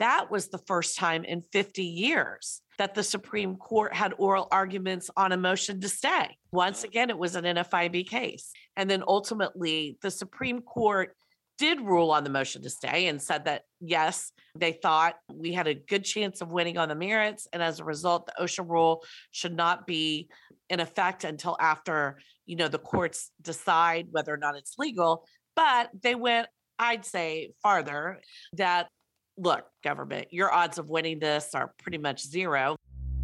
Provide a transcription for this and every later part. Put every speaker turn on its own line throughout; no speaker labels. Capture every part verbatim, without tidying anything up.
That was the first time in fifty years that the Supreme Court had oral arguments on a motion to stay. Once again, it was an N F I B case. And then ultimately, the Supreme Court did rule on the motion to stay and said that, yes, they thought we had a good chance of winning on the merits. And as a result, the OSHA rule should not be in effect until after, you know, the courts decide whether or not it's legal. But they went, I'd say, farther that, look, government, your odds of winning this are pretty much zero.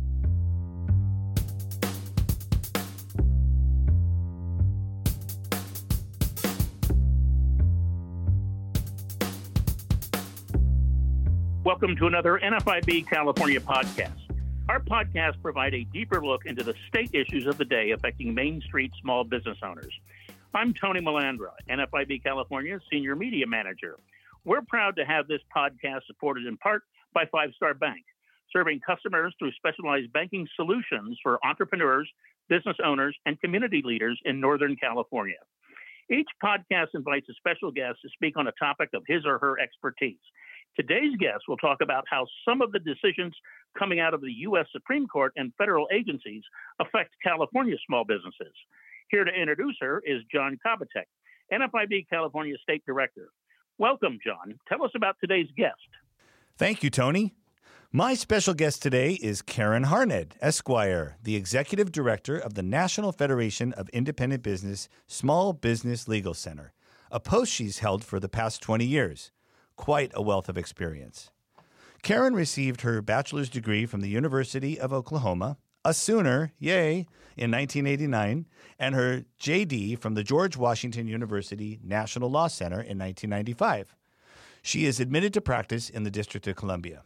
Welcome to another N F I B California podcast. Our podcasts provide a deeper look into the state issues of the day affecting Main Street small business owners. I'm Tony Melandra, N F I B California's Senior Media Manager. We're proud to have this podcast supported in part by Five Star Bank, serving customers through specialized banking solutions for entrepreneurs, business owners, and community leaders in Northern California. Each podcast invites a special guest to speak on a topic of his or her expertise. Today's guest will talk about how some of the decisions coming out of the U S Supreme Court and federal agencies affect California small businesses. Here to introduce her is John Kovatek, N F I B California State Director. Welcome, John. Tell us about today's guest.
Thank you, Tony. My special guest today is Karen Harned, Esquire, the Executive Director of the National Federation of Independent Business Small Business Legal Center, a post she's held for the past twenty years. Quite a wealth of experience. Karen received her bachelor's degree from the University of Oklahoma, a Sooner, yay, in nineteen eighty-nine, and her J D from the George Washington University National Law Center in nineteen ninety-five. She is admitted to practice in the District of Columbia.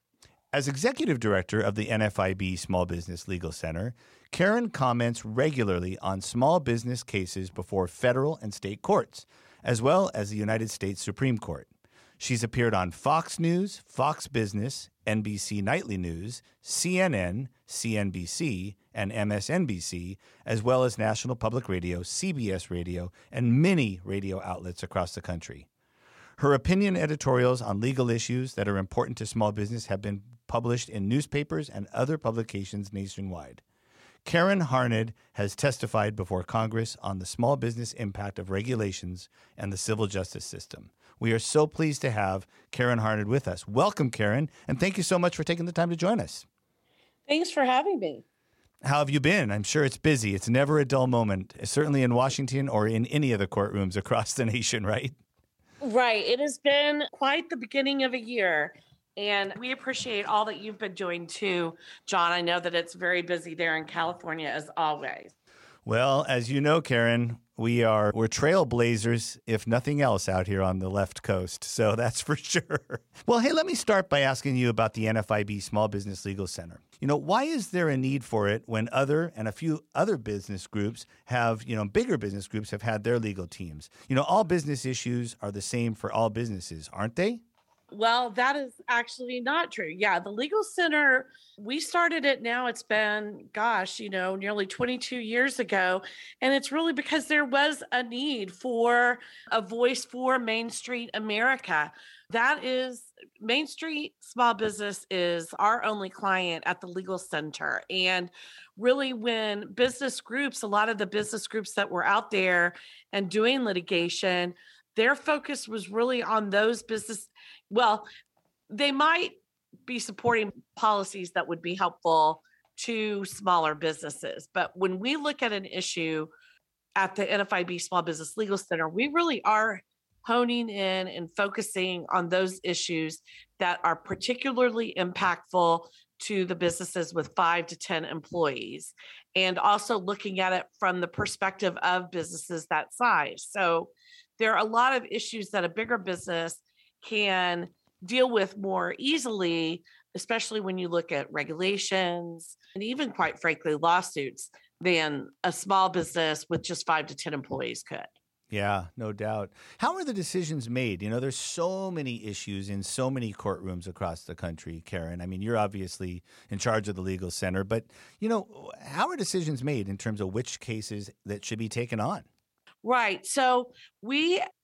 As Executive Director of the N F I B Small Business Legal Center, Karen comments regularly on small business cases before federal and state courts, as well as the United States Supreme Court. She's appeared on Fox News, Fox Business, N B C Nightly News, C N N, C N B C, and M S N B C, as well as National Public Radio, C B S Radio, and many radio outlets across the country. Her opinion editorials on legal issues that are important to small business have been published in newspapers and other publications nationwide. Karen Harned has testified before Congress on the small business impact of regulations and the civil justice system. We are so pleased to have Karen Harned with us. Welcome, Karen, and thank you so much for taking the time to join us.
Thanks for having me.
How have you been? I'm sure it's busy. It's never a dull moment, certainly in Washington or in any of the courtrooms across the nation, right?
Right. It has been quite the beginning of a year. And we appreciate all that you've been doing too, John. I know that it's very busy there in California as always.
Well, as you know, Karen, we are we're trailblazers, if nothing else, out here on the left coast. So that's for sure. Well, hey, let me start by asking you about the N F I B Small Business Legal Center. You know, why is there a need for it when other and a few other business groups have, you know, bigger business groups have had their legal teams? You know, all business issues are the same for all businesses, aren't they?
Well, that is actually not true. Yeah, the Legal Center, we started it now. It's been, gosh, you know, nearly twenty-two years ago. And it's really because there was a need for a voice for Main Street America. That is, Main Street Small Business is our only client at the Legal Center. And really when business groups, a lot of the business groups that were out there and doing litigation, their focus was really on those business. Well, they might be supporting policies that would be helpful to smaller businesses. But when we look at an issue at the N F I B Small Business Legal Center, we really are honing in and focusing on those issues that are particularly impactful to the businesses with five to ten employees, and also looking at it from the perspective of businesses that size. So there are a lot of issues that a bigger business can deal with more easily, especially when you look at regulations and even, quite frankly, lawsuits, than a small business with just five to ten employees could.
Yeah, no doubt. How are the decisions made? You know, there's so many issues in so many courtrooms across the country, Karen. I mean, you're obviously in charge of the legal center, but, you know, how are decisions made in terms of which cases that should be taken on?
Right. So we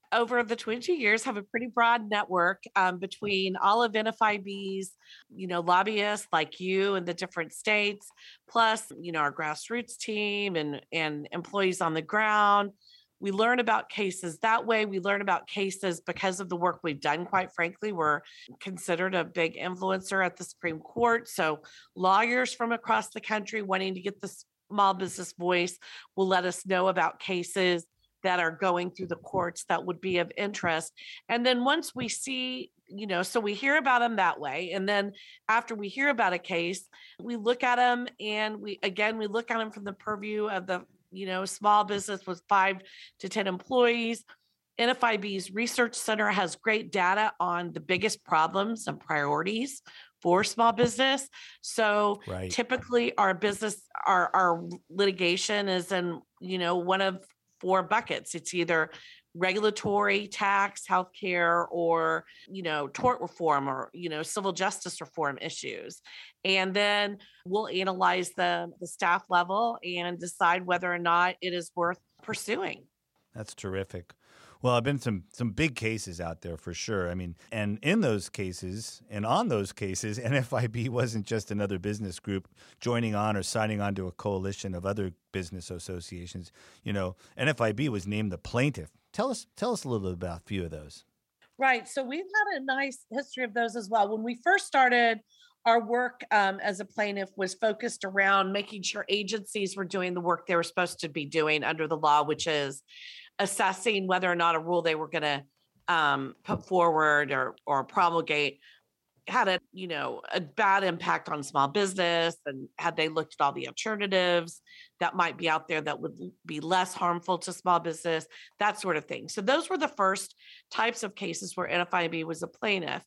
over the twenty-two years, have a pretty broad network um, between all of N F I B's, you know, lobbyists like you in the different states, plus, you know, our grassroots team and, and employees on the ground. We learn about cases that way. We learn about cases because of the work we've done, quite frankly. We're considered a big influencer at the Supreme Court. So lawyers from across the country wanting to get the small business voice will let us know about cases that are going through the courts that would be of interest. And then once we see, you know, so we hear about them that way. And then after we hear about a case, we look at them and we, again, we look at them from the purview of the, you know, small business with five to ten employees. N F I B's Research Center has great data on the biggest problems and priorities for small business. So right. typically our business, our, our litigation is in, you know, one of four buckets. It's either regulatory, tax, healthcare, or, you know, tort reform or, you know, civil justice reform issues. And then we'll analyze the, the staff level and decide whether or not it is worth pursuing.
That's terrific. Well, I've been some some big cases out there for sure. I mean, and in those cases and on those cases, N F I B wasn't just another business group joining on or signing on to a coalition of other business associations. You know, N F I B was named the plaintiff. Tell us tell us a little bit about a few of those.
Right. So we've had a nice history of those as well. When we first started, our work um, as a plaintiff was focused around making sure agencies were doing the work they were supposed to be doing under the law, which is assessing whether or not a rule they were going to um, put forward or or promulgate had a, you know, a bad impact on small business, and had they looked at all the alternatives that might be out there that would be less harmful to small business, that sort of thing. So those were the first types of cases where N F I B was a plaintiff.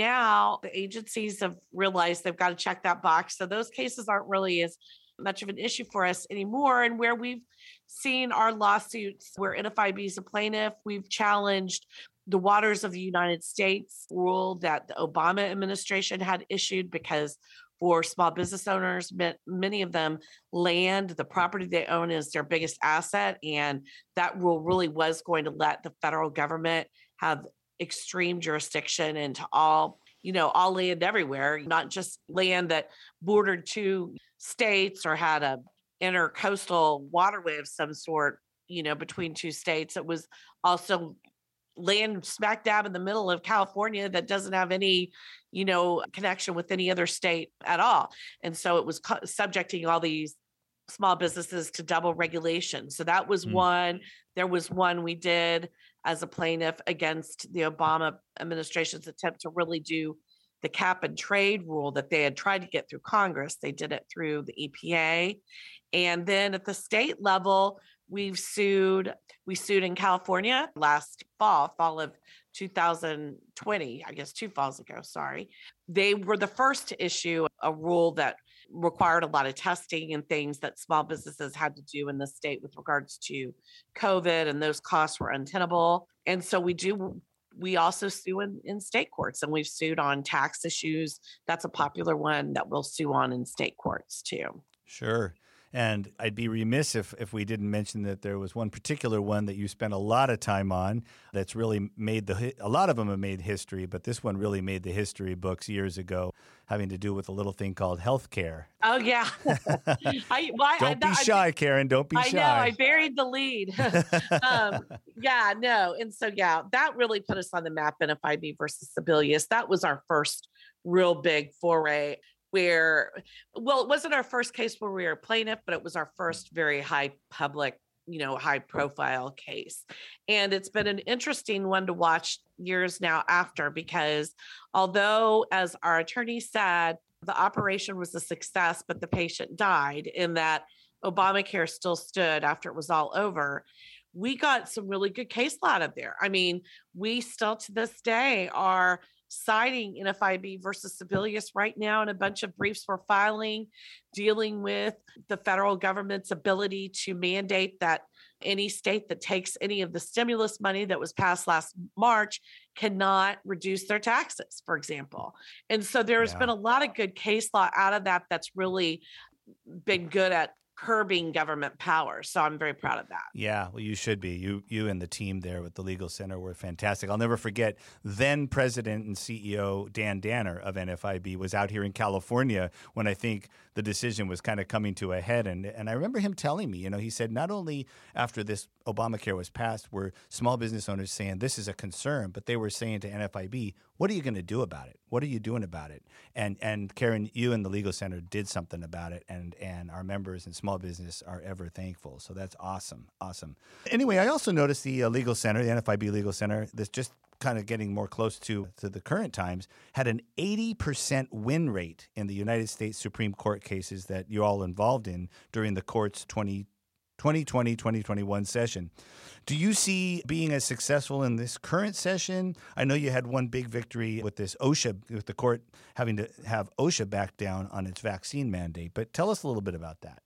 Now the agencies have realized they've got to check that box. So those cases aren't really as much of an issue for us anymore. And where we've seen our lawsuits where N F I B is a plaintiff, we've challenged the Waters of the United States rule that the Obama administration had issued, because for small business owners, many of them, land, the property they own is their biggest asset. And that rule really was going to let the federal government have extreme jurisdiction into all, you know, all land everywhere, not just land that bordered two states or had a intercoastal waterway of some sort, you know, between two states. It was also land smack dab in the middle of California that doesn't have any, you know, connection with any other state at all. And so it was co- subjecting all these small businesses to double regulation. So that was mm. one. There was one we did as a plaintiff against the Obama administration's attempt to really do the cap and trade rule that they had tried to get through Congress. They did it through the E P A. And then at the state level, we've sued, we sued in California last fall, fall of two thousand twenty, I guess two falls ago, sorry. They were the first to issue a rule that required a lot of testing and things that small businesses had to do in the state with regards to COVID, and those costs were untenable. And so we do, we also sue in, in state courts, and we've sued on tax issues. That's a popular one that we'll sue on in state courts too.
Sure. And I'd be remiss if, if we didn't mention that there was one particular one that you spent a lot of time on that's really made the, a lot of them have made history, but this one really made the history books years ago, having to do with a little thing called healthcare.
Oh, yeah. I, well,
Don't
I,
be
I,
shy,
I,
Karen. Don't be
I
shy.
I know. I buried the lead. um, yeah, no. And so, yeah, that really put us on the map, N F I B versus Sebelius. That was our first real big foray where, well, it wasn't our first case where we were a plaintiff, but it was our first very high public, you know, high profile case. And it's been an interesting one to watch years now after, because although, as our attorney said, the operation was a success, but the patient died, in that Obamacare still stood after it was all over, we got some really good case law out of there. I mean, we still to this day are citing N F I B versus Sebelius right now in a bunch of briefs we're filing, dealing with the federal government's ability to mandate that any state that takes any of the stimulus money that was passed last March cannot reduce their taxes, for example. And so there's yeah. been a lot of good case law out of that that's really been good at curbing government power. So I'm very proud of that.
Yeah, well, you should be. You you and the team there with the Legal Center were fantastic. I'll never forget then President and C E O Dan Danner of N F I B was out here in California when I think the decision was kind of coming to a head. And, and I remember him telling me, you know, he said not only after this Obamacare was passed were small business owners saying this is a concern, but they were saying to N F I B, what are you going to do about it? What are you doing about it? And and Karen, you and the Legal Center did something about it, and and our members and small business are ever thankful. So that's awesome, awesome. Anyway, I also noticed the uh, Legal Center, the N F I B Legal Center, that's just kind of getting more close to, to the current times, had an eighty percent win rate in the United States Supreme Court cases that you're all involved in during the court's twenty twenty, twenty twenty-one session. Do you see being as successful in this current session? I know you had one big victory with this OSHA, with the court having to have OSHA back down on its vaccine mandate, but tell us a little bit about that.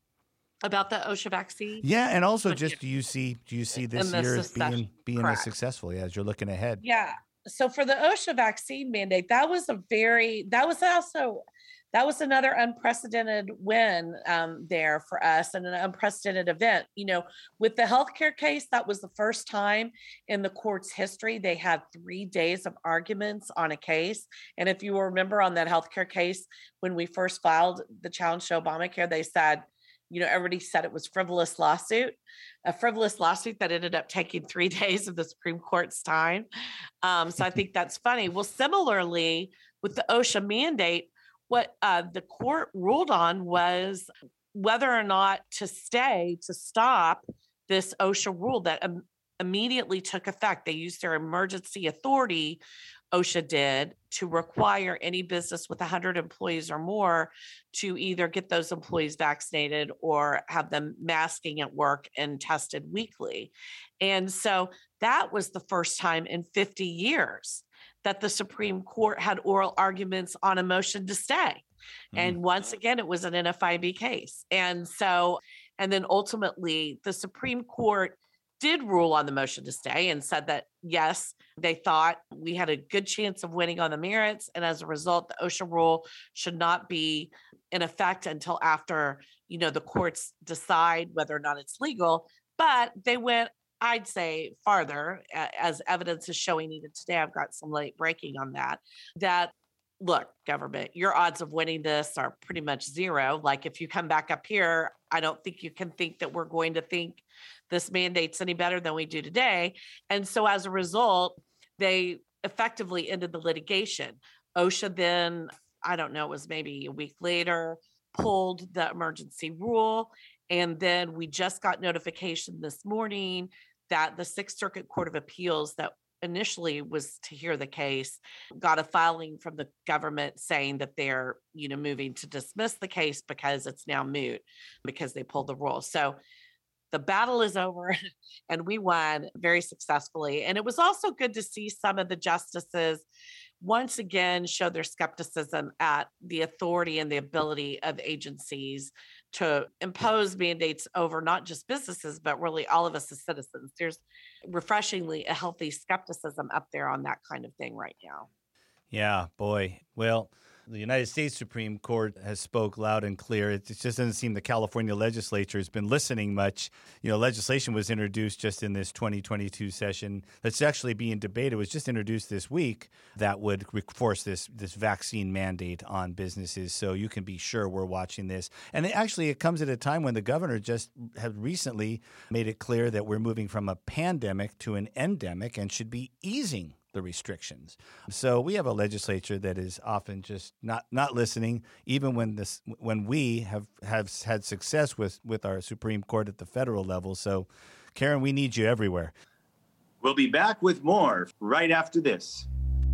About the OSHA vaccine?
Yeah, and also just do you see do you see this year as
success-
being being
correct.
as successful yeah, as you're looking ahead?
Yeah. So for the OSHA vaccine mandate, that was a very, that was also, that was another unprecedented win um, there for us and an unprecedented event. You know, with the healthcare case, that was the first time in the court's history they had three days of arguments on a case. And if you remember on that healthcare case, when we first filed the challenge to Obamacare, they said, you know, everybody said it was frivolous lawsuit, a frivolous lawsuit that ended up taking three days of the Supreme Court's time. Um, so I think that's funny. Well, similarly, with the OSHA mandate, what uh, the court ruled on was whether or not to stay, to stop this OSHA rule that um, immediately took effect. They used their emergency authority, OSHA did, to require any business with one hundred employees or more to either get those employees vaccinated or have them masking at work and tested weekly. And so that was the first time in fifty years that the Supreme Court had oral arguments on a motion to stay. Mm. And once again, it was an N F I B case. And so, and then ultimately the Supreme Court did rule on the motion to stay and said that, yes, they thought we had a good chance of winning on the merits. And as a result, the OSHA rule should not be in effect until after, you know, the courts decide whether or not it's legal. But they went, I'd say, farther, as evidence is showing even today. I've got some late breaking on that, that look, government, your odds of winning this are pretty much zero. Like if you come back up here, I don't think you can think that we're going to think this mandate's any better than we do today. And so as a result, they effectively ended the litigation. OSHA then, I don't know, it was maybe a week later, pulled the emergency rule. And then we just got notification this morning that the Sixth Circuit Court of Appeals that initially was to hear the case got a filing from the government saying that they're, you know, moving to dismiss the case because it's now moot because they pulled the rule. So the battle is over and we won very successfully. And it was also good to see some of the justices once again show their skepticism at the authority and the ability of agencies to impose mandates over not just businesses, but really all of us as citizens. There's refreshingly a healthy skepticism up there on that kind of thing right now.
Yeah, boy. Well, the United States Supreme Court has spoke loud and clear. It just doesn't seem the California legislature has been listening much. You know, legislation was introduced just in this twenty twenty-two session that's actually being debated. It was just introduced this week that would force this this vaccine mandate on businesses. So you can be sure we're watching this. And it actually, it comes at a time when the governor just had recently made it clear that we're moving from a pandemic to an endemic and should be easing the restrictions. So we have a legislature that is often just not not listening, even when this when we have, have had success with, with our Supreme Court at the federal level. So, Karen, we need you everywhere.
We'll be back with more right after this.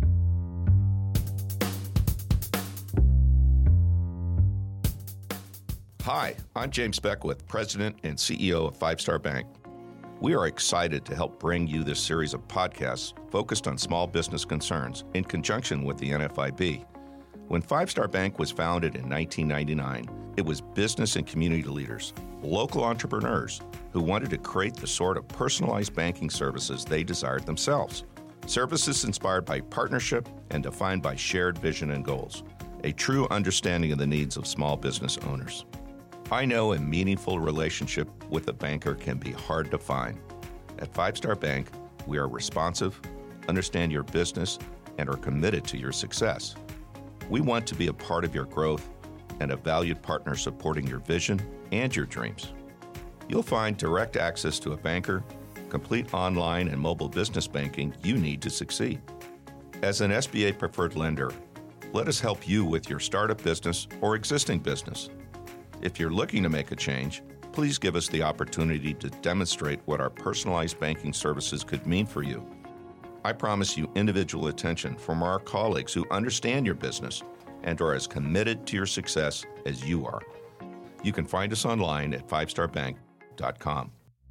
Hi, I'm James Beckwith, President and C E O of Five Star Bank. We are excited to help bring you this series of podcasts focused on small business concerns in conjunction with the N F I B. When Five Star Bank was founded in nineteen ninety-nine, it was business and community leaders, local entrepreneurs who wanted to create the sort of personalized banking services they desired themselves. Services inspired by partnership and defined by shared vision and goals, a true understanding of the needs of small business owners. I know a meaningful relationship with a banker can be hard to find. At Five Star Bank, we are responsive, understand your business, and are committed to your success. We want to be a part of your growth and a valued partner supporting your vision and your dreams. You'll find direct access to a banker, complete online and mobile business banking you need to succeed. As an S B A preferred lender, let us help you with your startup business or existing business. If you're looking to make a change, please give us the opportunity to demonstrate what our personalized banking services could mean for you. I promise you individual attention from our colleagues who understand your business and are as committed to your success as you are. You can find us online at five star bank dot com.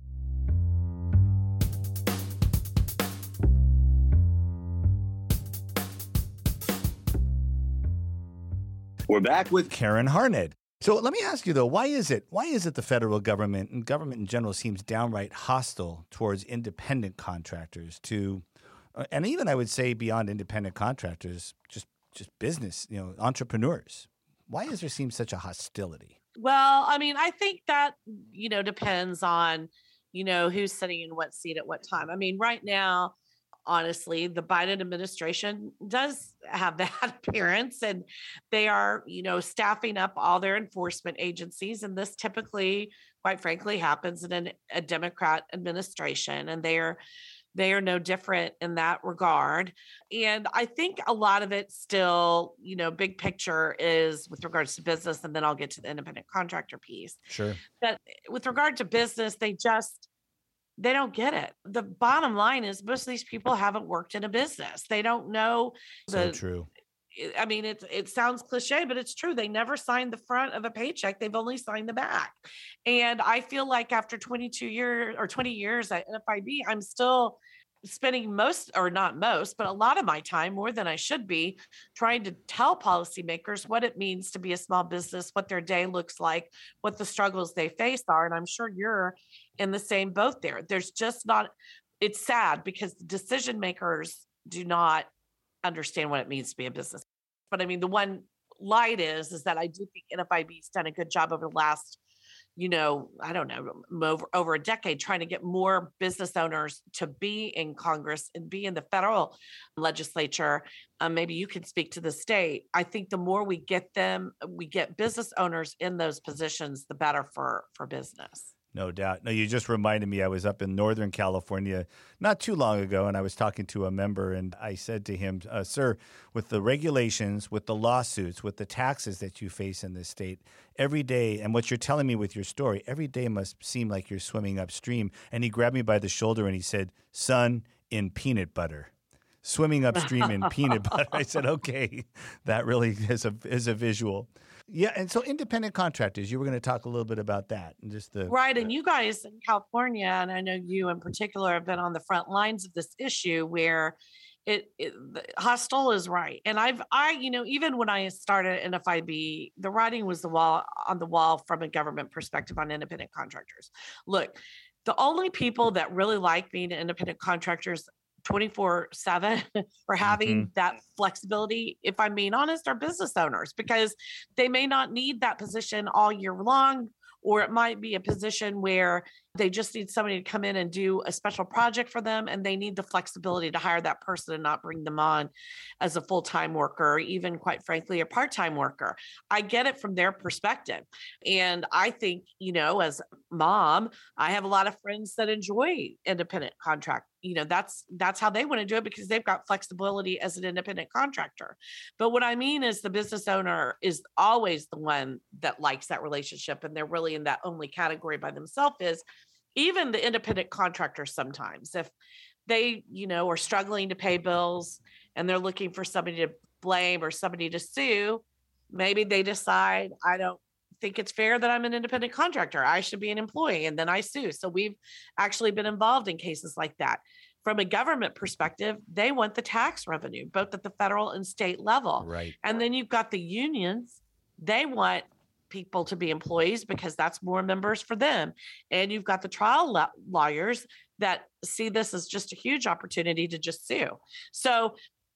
We're back with
Karen Harned. So let me ask you, though, why is it why is it the federal government and government in general seems downright hostile towards independent contractors to, uh, and even I would say beyond independent contractors, just just business, you know, entrepreneurs? Why does there seem such a hostility?
Well, I mean, I think that, you know, depends on, you know, who's sitting in what seat at what time. I mean, right now, honestly, the Biden administration does have that appearance, and they are, you know, staffing up all their enforcement agencies. And this typically, quite frankly, happens in an, a Democrat administration, and they are they are no different in that regard. And I think a lot of it still, you know, big picture is with regards to business, and then I'll get to the independent contractor piece.
Sure.
But with regard to business, they just They don't get it. The bottom line is most of these people haven't worked in a business. They don't know.
So
the,
true.
I mean, it, it sounds cliche, but it's true. They never signed the front of a paycheck. They've only signed the back. And I feel like after twenty-two years or twenty years at N F I B, I'm still spending most, or not most, but a lot of my time, more than I should be, trying to tell policymakers what it means to be a small business, what their day looks like, what the struggles they face are. And I'm sure you're in the same boat there. There's just not, it's sad because the decision makers do not understand what it means to be a business. But I mean, the one light is, is that I do think N F I B's done a good job over the last, you know, I don't know, over, over a decade, trying to get more business owners to be in Congress and be in the federal legislature. Um, maybe you can speak to the state. I think the more we get them, we get business owners in those positions, the better for, for business.
No doubt. No, you just reminded me, I was up in Northern California not too long ago, and I was talking to a member, and I said to him, uh, sir, with the regulations, with the lawsuits, with the taxes that you face in this state, every day, and what you're telling me with your story, every day must seem like you're swimming upstream. And he grabbed me by the shoulder and he said, son, in peanut butter. Swimming upstream in peanut butter. I said, okay, that really is a is a visual. Yeah, and so independent contractors, you were going to talk a little bit about that. And just the
Right, and you guys in California, and I know you in particular have been on the front lines of this issue where it, it hostile is right. And I've, I, you know, even when I started N F I B, the writing was the wall on the wall from a government perspective on independent contractors. Look, the only people that really like being independent contractors twenty-four seven or having mm-hmm. that flexibility, if I'm being honest, are business owners, because they may not need that position all year long, or it might be a position where they just need somebody to come in and do a special project for them, and they need the flexibility to hire that person and not bring them on as a full-time worker, or even, quite frankly, a part-time worker. I get it from their perspective. And I think, you know, as mom, I have a lot of friends that enjoy independent contract. You know, that's that's how they want to do it, because they've got flexibility as an independent contractor. But what I mean is the business owner is always the one that likes that relationship, and they're really in that only category by themselves. Is even the independent contractors, sometimes if they, you know, are struggling to pay bills and they're looking for somebody to blame or somebody to sue, maybe they decide, I don't think it's fair that I'm an independent contractor. I should be an employee, and then I sue. So we've actually been involved in cases like that. From a government perspective, they want the tax revenue, both at the federal and state level.
Right.
And then you've got the unions. They want people to be employees because that's more members for them. And you've got the trial la- lawyers that see this as just a huge opportunity to just sue. So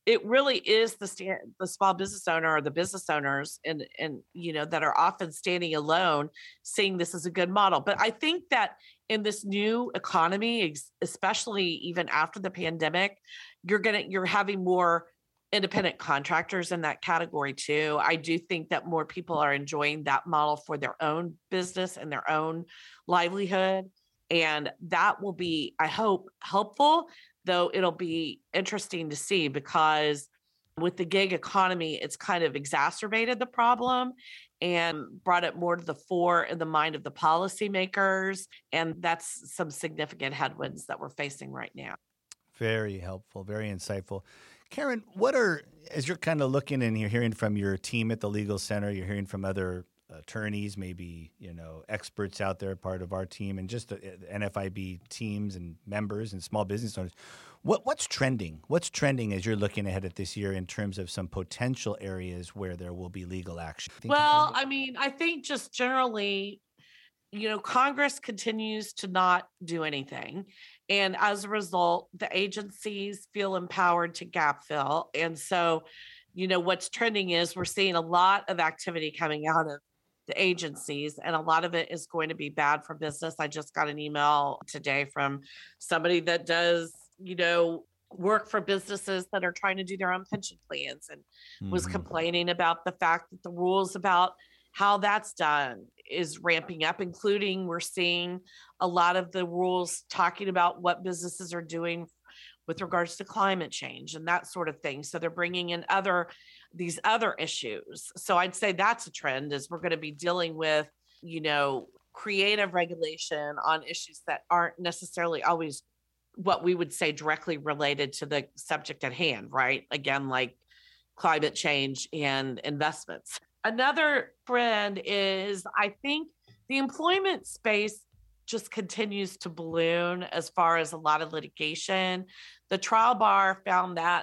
it really is the stand, the small business owner or the business owners and, and, you know, that are often standing alone, seeing this as a good model. But I think that in this new economy, especially even after the pandemic, you're going to, you're having more independent contractors in that category too. I do think that more people are enjoying that model for their own business and their own livelihood. And that will be, I hope, helpful, though it'll be interesting to see, because with the gig economy, it's kind of exacerbated the problem and brought it more to the fore in the mind of the policymakers. And that's some significant headwinds that we're facing right now.
Very helpful, very insightful. Karen, what are, as you're kind of looking and you're hearing from your team at the Legal Center, you're hearing from other attorneys, maybe, you know, experts out there, part of our team, and just the N F I B teams and members and small business owners, what what's trending? What's trending as you're looking ahead at this year in terms of some potential areas where there will be legal action?
Well, I mean, I think just generally, you know, Congress continues to not do anything. And as a result, the agencies feel empowered to gap fill. And so, you know, what's trending is we're seeing a lot of activity coming out of the agencies, and a lot of it is going to be bad for business. I just got an email today from somebody that does, you know, work for businesses that are trying to do their own pension plans, and mm-hmm. was complaining about the fact that the rules about how that's done is ramping up, including we're seeing a lot of the rules talking about what businesses are doing with regards to climate change and that sort of thing. So they're bringing in other, these other issues. So I'd say that's a trend, is we're going to be dealing with, you know, creative regulation on issues that aren't necessarily always what we would say directly related to the subject at hand, right? Again, like climate change and investments. Another trend is, I think the employment space just continues to balloon as far as a lot of litigation. The trial bar found that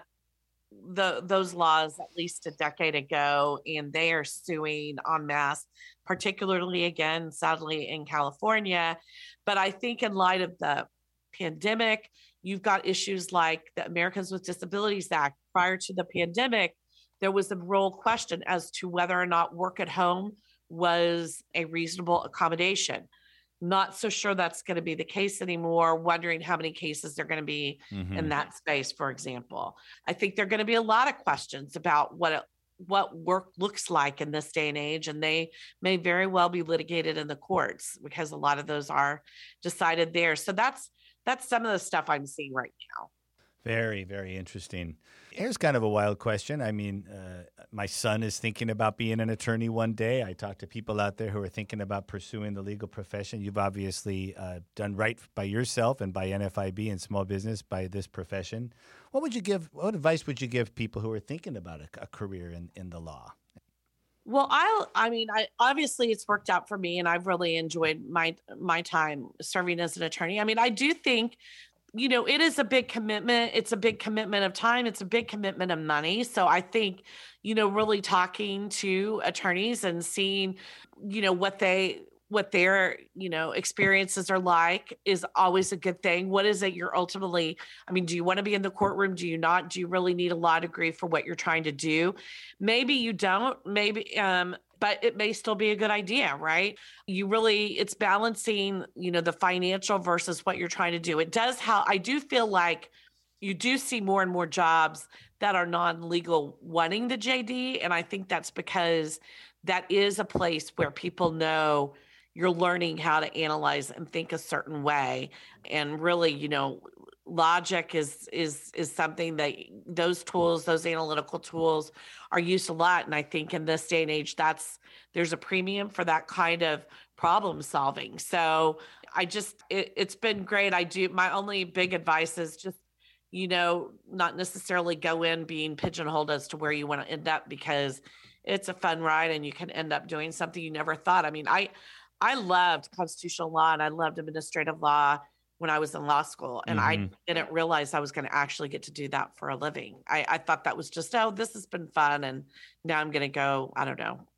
the those laws at least a decade ago, and they are suing en masse, particularly, again, sadly, in California. But I think in light of the pandemic, you've got issues like the Americans with Disabilities Act. Prior to the pandemic, there was a real question as to whether or not work at home was a reasonable accommodation. Not so sure that's going to be the case anymore, wondering how many cases there are going to be mm-hmm. in that space, for example. I think there are going to be a lot of questions about what it, what work looks like in this day and age, and they may very well be litigated in the courts because a lot of those are decided there. So that's that's some of the stuff I'm seeing right now.
Very, very interesting. Here's kind of a wild question. I mean, uh, my son is thinking about being an attorney one day. I talk to people out there who are thinking about pursuing the legal profession. You've obviously uh, done right by yourself and by N F I B and small business by this profession. What would you give? What advice would you give people who are thinking about a, a career in, in the law?
Well, I, I mean, I obviously it's worked out for me, and I've really enjoyed my my time serving as an attorney. I mean, I do think, you know, it is a big commitment. It's a big commitment of time. It's a big commitment of money. So I think, you know, really talking to attorneys and seeing, you know, what they, what their, you know, experiences are like is always a good thing. What is it you're ultimately, I mean, do you want to be in the courtroom? Do you not? Do you really need a law degree for what you're trying to do? Maybe you don't, maybe, um, but it may still be a good idea, right? You really, it's balancing, you know, the financial versus what you're trying to do. It does how I do feel like you do see more and more jobs that are non-legal wanting the J D. And I think that's because that is a place where people know you're learning how to analyze and think a certain way. And really, you know, logic is is is something that those tools, those analytical tools are used a lot. And I think in this day and age, that's there's a premium for that kind of problem solving. So I just, it, it's been great. I do, my only big advice is just, you know, not necessarily go in being pigeonholed as to where you want to end up, because it's a fun ride and you can end up doing something you never thought. I mean, I, I loved constitutional law and I loved administrative law when I was in law school, and mm-hmm. I didn't realize I was going to actually get to do that for a living. I, I thought that was just, oh, this has been fun, and now I'm going to go, I don't know,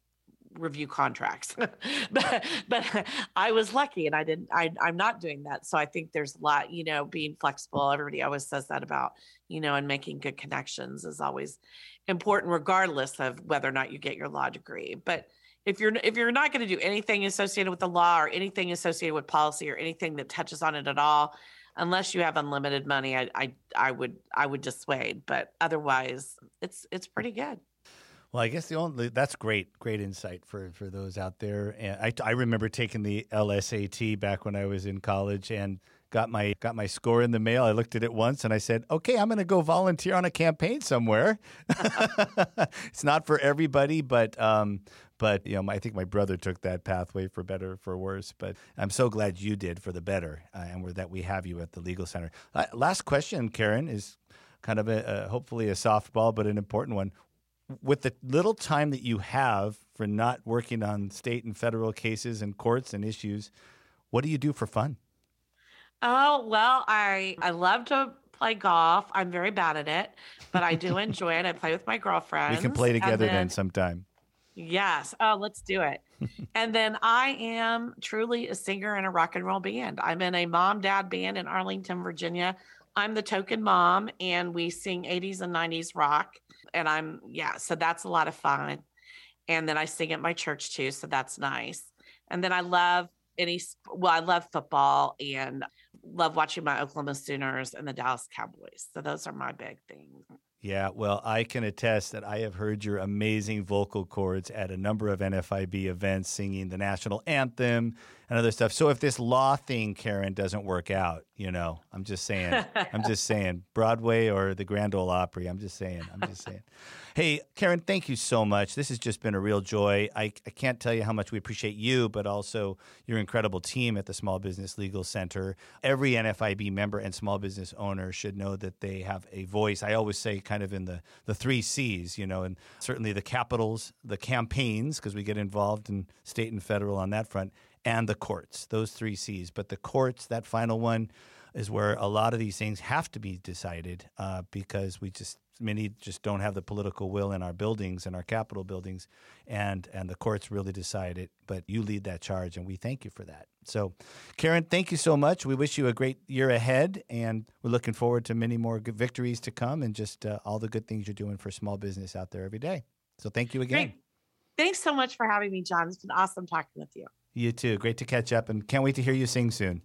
review contracts. but, but I was lucky and I didn't, I, I'm not doing that. So I think there's a lot, you know, being flexible. Everybody always says that about, you know, and making good connections is always important, regardless of whether or not you get your law degree. But if you're, if you're not going to do anything associated with the law or anything associated with policy or anything that touches on it at all, unless you have unlimited money, I, I, I would, I would dissuade, but otherwise it's, it's pretty good.
Well, I guess the only that's great, great insight for, for those out there. And I, I remember taking the L S A T back when I was in college and got my got my score in the mail. I looked at it once and I said, "Okay, I'm going to go volunteer on a campaign somewhere." It's not for everybody, but um, but you know, my, I think my brother took that pathway for better or for worse. But I'm so glad you did for the better, uh, and we're, that we have you at the Legal Center. Uh, last question, Karen, is kind of a, a hopefully a softball, but an important one. With the little time that you have for not working on state and federal cases and courts and issues, what do you do for fun?
Oh, well, I, I love to play golf. I'm very bad at it, but I do enjoy it. I play with my girlfriends.
We can play together
then,
then sometime.
Yes. Oh, let's do it. And then I am truly a singer in a rock and roll band. I'm in a mom-dad band in Arlington, Virginia. I'm the token mom, and we sing eighties and nineties rock. And I'm, yeah, so that's a lot of fun. And then I sing at my church too, so that's nice. And then I love any, well, I love football and love watching my Oklahoma Sooners and the Dallas Cowboys. So those are my big things.
Yeah, well, I can attest that I have heard your amazing vocal cords at a number of N F I B events, singing the national anthem and other stuff. So if this law thing, Karen, doesn't work out, you know, I'm just saying, I'm just saying, Broadway or the Grand Ole Opry, I'm just saying, I'm just saying. Hey, Karen, thank you so much. This has just been a real joy. I, I can't tell you how much we appreciate you, but also your incredible team at the Small Business Legal Center. Every N F I B member and small business owner should know that they have a voice. I always say kind of in the, the three C's, you know, and certainly the capitals, the campaigns, because we get involved in state and federal on that front, and the courts, those three C's. But the courts, that final one, is where a lot of these things have to be decided uh, because we just, many just don't have the political will in our buildings and our Capitol buildings, and, and the courts really decide it. But you lead that charge, and we thank you for that. So, Karen, thank you so much. We wish you a great year ahead, and we're looking forward to many more good victories to come and just uh, all the good things you're doing for small business out there every day. So thank you again.
Great. Thanks so much for having me, John. It's been awesome talking with you.
You too. Great to catch up, and can't wait to hear you sing soon.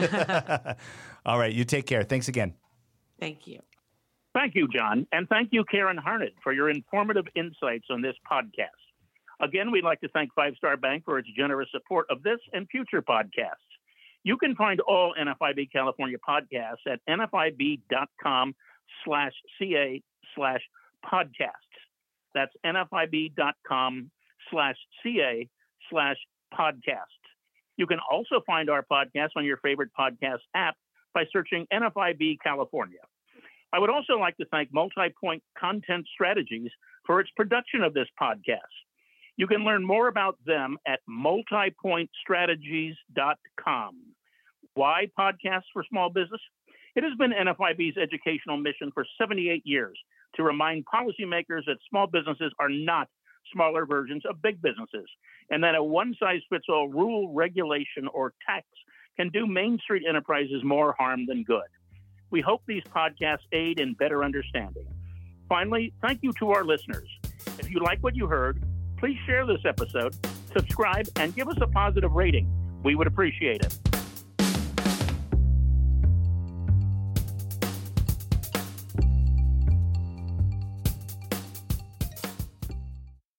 All right. You take care. Thanks again.
Thank you.
Thank you, John. And thank you, Karen Harned, for your informative insights on this podcast. Again, we'd like to thank Five Star Bank for its generous support of this and future podcasts. You can find all N F I B California podcasts at nfib.com slash ca slash podcasts. That's nfib.com slash ca slash podcast. You can also find our podcast on your favorite podcast app by searching N F I B California. I would also like to thank Multipoint Content Strategies for its production of this podcast. You can learn more about them at multipoint strategies dot com. Why podcasts for small business? It has been N F I B's educational mission for seventy-eight years to remind policymakers that small businesses are not smaller versions of big businesses, and that a one-size-fits-all rule, regulation, or tax can do Main Street enterprises more harm than good. We hope these podcasts aid in better understanding. Finally, thank you to our listeners. If you like what you heard, please share this episode, subscribe, and give us a positive rating. We would appreciate it.